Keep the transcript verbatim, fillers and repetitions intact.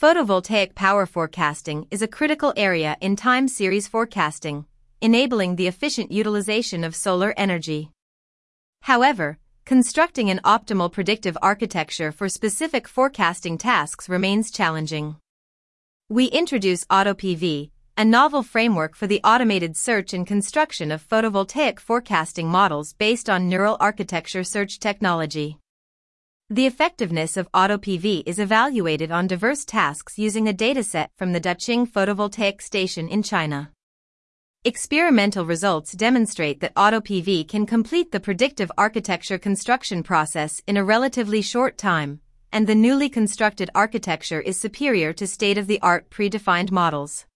Photovoltaic power forecasting is a critical area in time series forecasting, enabling the efficient utilization of solar energy. However, constructing an optimal predictive architecture for specific forecasting tasks remains challenging. We introduce AutoPV, a novel framework for the automated search and construction of photovoltaic forecasting models based on neural architecture search technology. The effectiveness of AutoPV is evaluated on diverse tasks using a dataset from the Daqing Photovoltaic Station in China. Experimental results demonstrate that AutoPV can complete the predictive architecture construction process in a relatively short time, and the newly constructed architecture is superior to state-of-the-art predefined models.